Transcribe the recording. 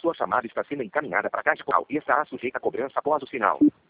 Sua chamada está sendo encaminhada para a caixa postal e estará sujeita a cobrança após o sinal.